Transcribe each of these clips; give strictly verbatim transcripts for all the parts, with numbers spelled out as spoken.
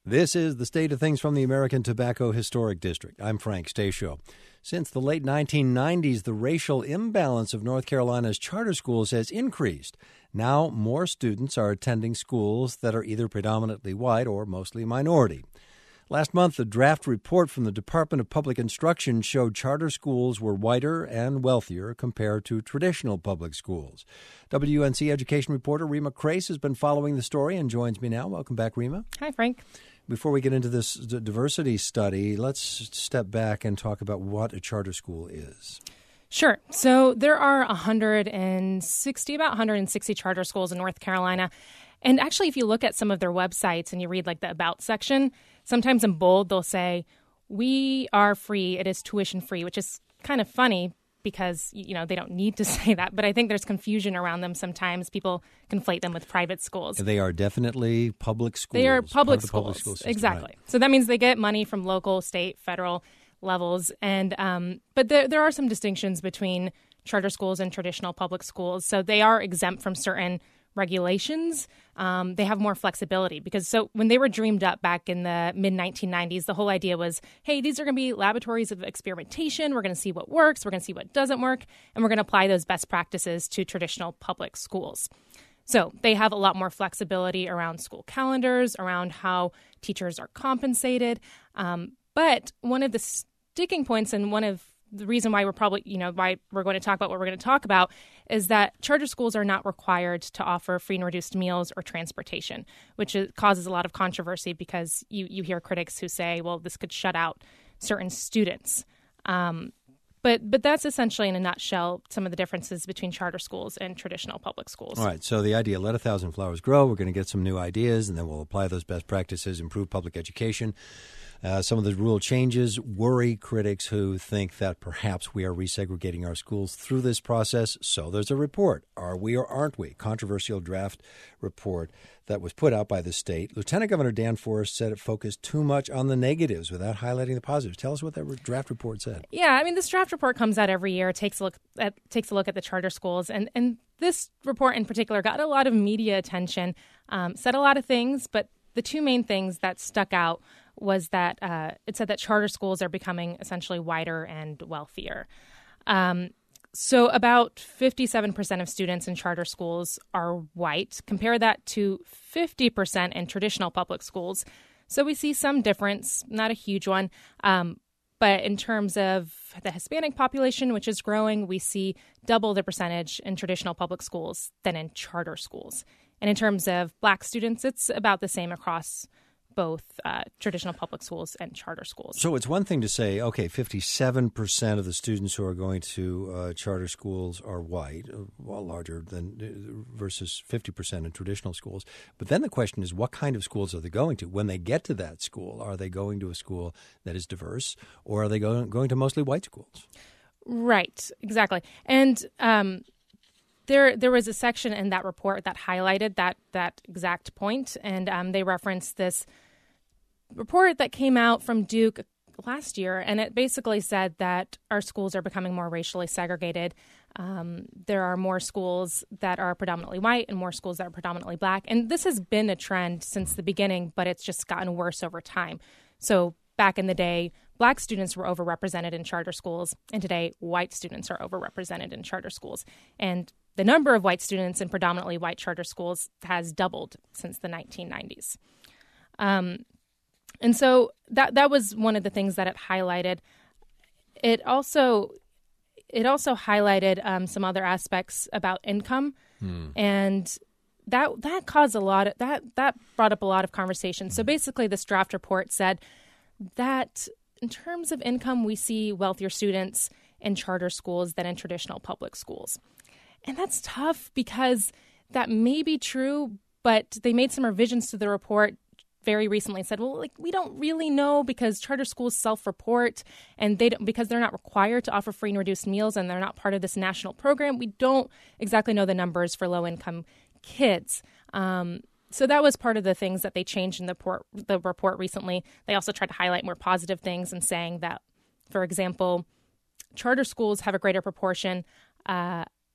This is the state of things from the American Tobacco Historic District. I'm Frank Stasio. Since the late nineteen nineties, the racial imbalance of North Carolina's charter schools has increased. Now more students are attending schools that are either predominantly white or mostly minority. Last month, a draft report from the Department of Public Instruction showed charter schools were whiter and wealthier compared to traditional public schools. W N C education reporter Rima Crace has been following the story and joins me now. Welcome back, Rima. Hi, Frank. Before we get into this diversity study, let's step back and talk about what a charter school is. Sure. So there are one hundred sixty, about one hundred sixty charter schools in North Carolina. And actually, if you look at some of their websites and you read like the About section, sometimes in bold, they'll say, we are free, it is tuition free, which is kind of funny because, you know, they don't need to say that. But I think there's confusion around them sometimes. People conflate them with private schools. They are definitely public schools. They are public schools. Public school system, exactly. Right. So that means they get money from local, state, federal levels. And um, but there, there are some distinctions between charter schools and traditional public schools. So they are exempt from certain regulations. Um, they have more flexibility because so when they were dreamed up back in the mid nineteen nineties, the whole idea was, hey, these are going to be laboratories of experimentation. We're going to see what works. We're going to see what doesn't work. And we're going to apply those best practices to traditional public schools. So they have a lot more flexibility around school calendars, around how teachers are compensated. Um, but one of the sticking points and one of the reason why we're probably, you know, why we're going to talk about what we're going to talk about is that charter schools are not required to offer free and reduced meals or transportation, which is, causes a lot of controversy because you, you hear critics who say, well, this could shut out certain students. Um, but but that's essentially, in a nutshell, some of the differences between charter schools and traditional public schools. All right. So the idea, let a thousand flowers grow. We're going to get some new ideas, and then we'll apply those best practices, improve public education. Uh, some of the rule changes worry critics who think that perhaps we are resegregating our schools through this process. So there's a report. Are we or aren't we? Controversial draft report that was put out by the state. Lieutenant Governor Dan Forest said it focused too much on the negatives without highlighting the positives. Tell us what that draft report said. Yeah, I mean, this draft report comes out every year, takes a look at, takes a look at the charter schools. And, and this report in particular got a lot of media attention, um, said a lot of things, but the two main things that stuck out was that uh, it said that charter schools are becoming essentially whiter and wealthier. Um, so about fifty-seven percent of students in charter schools are white. Compare that to fifty percent in traditional public schools. So we see some difference, not a huge one. Um, but in terms of the Hispanic population, which is growing, we see double the percentage in traditional public schools than in charter schools. And in terms of Black students, it's about the same across both uh, traditional public schools and charter schools. So it's one thing to say, okay, fifty-seven percent of the students who are going to uh, charter schools are white, well, larger than versus fifty percent in traditional schools. But then the question is, what kind of schools are they going to? When they get to that school, are they going to a school that is diverse, or are they going, going to mostly white schools? Right, exactly. And um, there there was a section in that report that highlighted that, that exact point, and um, they referenced this report that came out from Duke last year, and it basically said that our schools are becoming more racially segregated. Um, there are more schools that are predominantly white and more schools that are predominantly Black. And this has been a trend since the beginning, but it's just gotten worse over time. So back in the day, Black students were overrepresented in charter schools, and today white students are overrepresented in charter schools. And the number of white students in predominantly white charter schools has doubled since the nineteen nineties. Um, And so that that was one of the things that it highlighted. It also it also highlighted um, some other aspects about income, hmm. and that that caused a lot of that that brought up a lot of conversation. So basically, this draft report said that in terms of income, we see wealthier students in charter schools than in traditional public schools, and that's tough because that may be true, but they made some revisions to the report very recently said, well, like, we don't really know because charter schools self-report and they don't, because they're not required to offer free and reduced meals and they're not part of this national program. We don't exactly know the numbers for low-income kids. Um, so that was part of the things that they changed in the report, the report recently. They also tried to highlight more positive things and saying that, for example, charter schools have a greater proportion uh,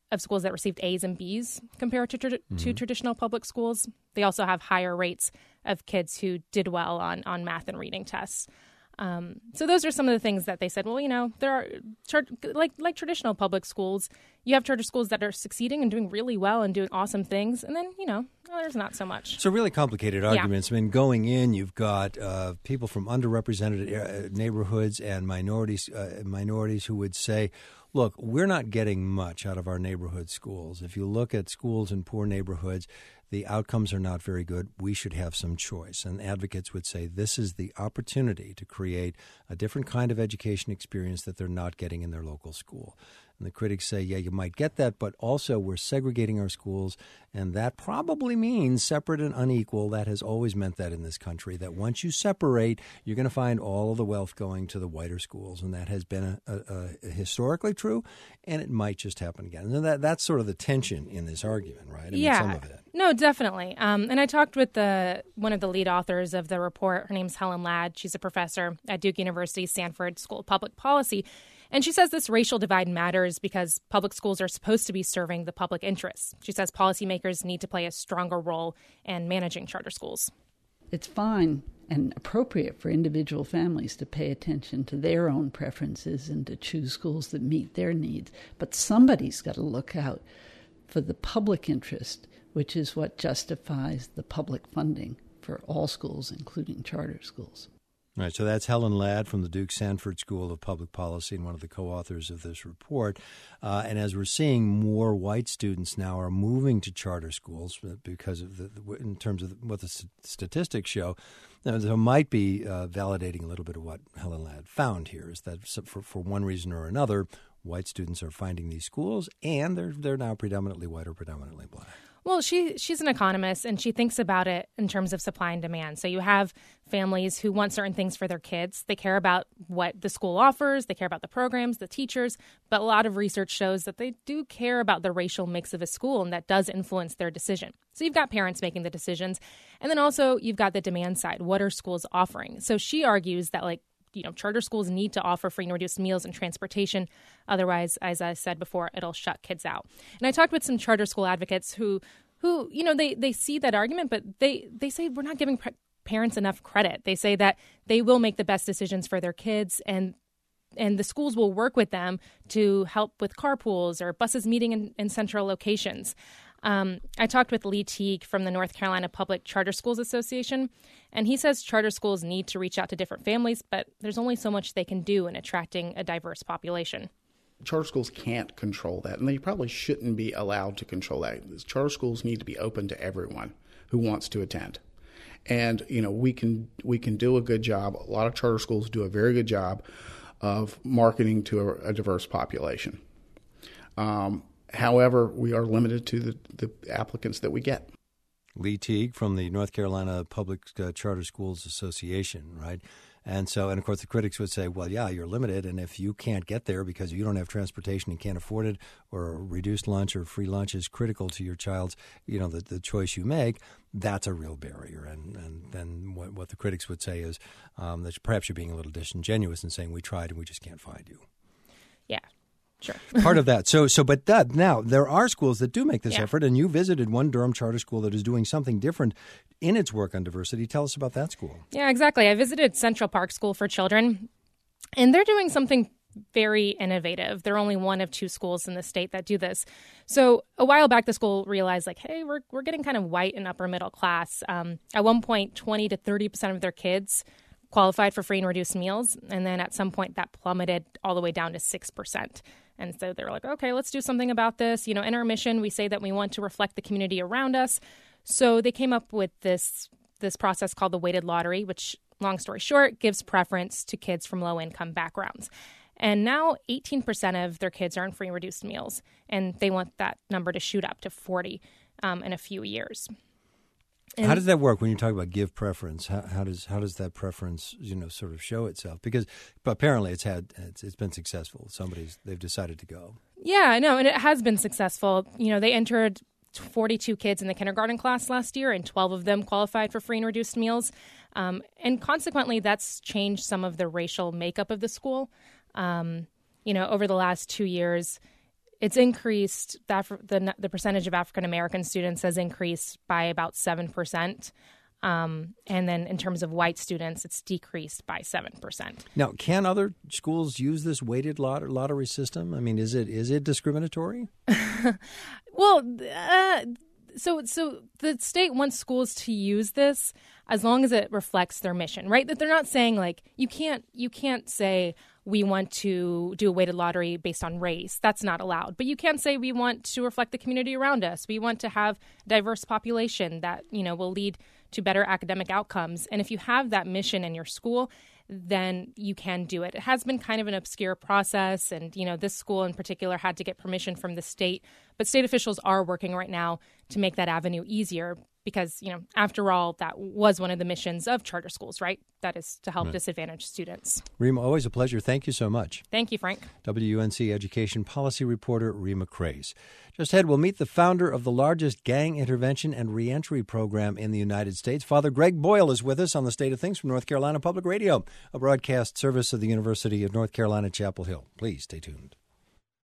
of schools that received A's and B's compared to, tra- mm-hmm. to traditional public schools. They also have higher rates of kids who did well on, on math and reading tests. Um, so those are some of the things that they said, well, you know, there are, char- like like traditional public schools, you have charter schools that are succeeding and doing really well and doing awesome things. And then, you know, well, there's not so much. So really complicated arguments. Yeah. I mean, going in, you've got uh, people from underrepresented uh, neighborhoods and minorities, uh, minorities who would say, look, we're not getting much out of our neighborhood schools. If you look at schools in poor neighborhoods, the outcomes are not very good. We should have some choice. And advocates would say this is the opportunity to create a different kind of education experience that they're not getting in their local school. And the critics say, yeah, you might get that, but also we're segregating our schools, and that probably means separate and unequal. That has always meant that in this country, that once you separate, you're going to find all of the wealth going to the whiter schools, and that has been a, a, a historically true, and it might just happen again. And that that's sort of the tension in this argument, right? I mean, yeah. some of it. No, definitely. Um, and I talked with the one of the lead authors of the report. Her name's Helen Ladd. She's a professor at Duke University Sanford School of Public Policy. And she says this racial divide matters because public schools are supposed to be serving the public interests. She says policymakers need to play a stronger role in managing charter schools. It's fine and appropriate for individual families to pay attention to their own preferences and to choose schools that meet their needs. But somebody's got to look out for the public interest, which is what justifies the public funding for all schools, including charter schools. All right, so that's Helen Ladd from the Duke Sanford School of Public Policy and one of the co-authors of this report. Uh, and as we're seeing, more white students now are moving to charter schools because of the, in terms of what the statistics show. Now, there might be uh, validating a little bit of what Helen Ladd found here, is that for, for one reason or another, white students are finding these schools, and they're they're now predominantly white or predominantly black. Well, she she's an economist, and she thinks about it in terms of supply and demand. So you have families who want certain things for their kids. They care about what the school offers. They care about the programs, the teachers. But a lot of research shows that they do care about the racial mix of a school, and that does influence their decision. So you've got parents making the decisions. And then also you've got the demand side. What are schools offering? So she argues that, like, you know, charter schools need to offer free and reduced meals and transportation. Otherwise, as I said before, it'll shut kids out. And I talked with some charter school advocates who, who you know, they, they see that argument, but they, they say we're not giving pre- parents enough credit. They say that they will make the best decisions for their kids, and and the schools will work with them to help with carpools or buses meeting in, in central locations. Um, I talked with Lee Teague from the North Carolina Public Charter Schools Association, and he says charter schools need to reach out to different families, but there's only so much they can do in attracting a diverse population. Charter schools can't control that, and they probably shouldn't be allowed to control that. Charter schools need to be open to everyone who wants to attend. And, you know, we can we can do a good job. A lot of charter schools do a very good job of marketing to a, a diverse population. Um, however, we are limited to the, the applicants that we get. Lee Teague from the North Carolina Public uh, Charter Schools Association, right? And so, and of course, the critics would say, well, yeah, you're limited, and if you can't get there because you don't have transportation and can't afford it, or a reduced lunch or free lunch is critical to your child's, you know, the, the choice you make, that's a real barrier. And, and then what, what the critics would say is um, that perhaps you're being a little disingenuous in saying we tried and we just can't find you. Yeah. Sure. Part of that. So, so, but that, now there are schools that do make this yeah. effort, and you visited one Durham charter school that is doing something different in its work on diversity. Tell us about that school. Yeah, exactly. I visited Central Park School for Children, and they're doing something very innovative. They're only one of two schools in the state that do this. So a while back, the school realized, like, hey, we're we're getting kind of white and upper middle class. Um, at one point, twenty to thirty percent of their kids qualified for free and reduced meals, and then at some point that plummeted all the way down to six percent. And so they were like, okay, let's do something about this. You know, in our mission, we say that we want to reflect the community around us. So they came up with this this process called the weighted lottery, which, long story short, gives preference to kids from low-income backgrounds. And now eighteen percent of their kids are on free and reduced meals, and they want that number to shoot up to forty um, in a few years. And how does that work when you talk about give preference? How, how does how does that preference, you know, sort of show itself? Because apparently it's had it's, it's been successful. Somebody's they've decided to go. Yeah, no, and it has been successful. You know, they entered forty-two kids in the kindergarten class last year, and twelve of them qualified for free and reduced meals. Um, and consequently, that's changed some of the racial makeup of the school. Um, you know, over the last two years, it's increased, the, the, the percentage of African-American students has increased by about seven percent. Um, and then in terms of white students, it's decreased by seven percent. Now, can other schools use this weighted lot- lottery system? I mean, is it is it discriminatory? Well, uh, so so the state wants schools to use this as long as it reflects their mission, right? That they're not saying like you can't you can't say we want to do a weighted lottery based on race. That's not allowed. But you can say we want to reflect the community around us. We want to have a diverse population that, you know, will lead to better academic outcomes. And if you have that mission in your school, then you can do it. It has been kind of an obscure process. And, you know, this school in particular had to get permission from the state. But state officials are working right now to make that avenue easier because, you know, after all, that was one of the missions of charter schools, right? That is to help right. disadvantaged students. Rima, always a pleasure. Thank you so much. Thank you, Frank. W U N C education policy reporter Rima Craze. Just ahead, we'll meet the founder of the largest gang intervention and reentry program in the United States. Father Greg Boyle is with us on the State of Things from North Carolina Public Radio, a broadcast service of the University of North Carolina, Chapel Hill. Please stay tuned.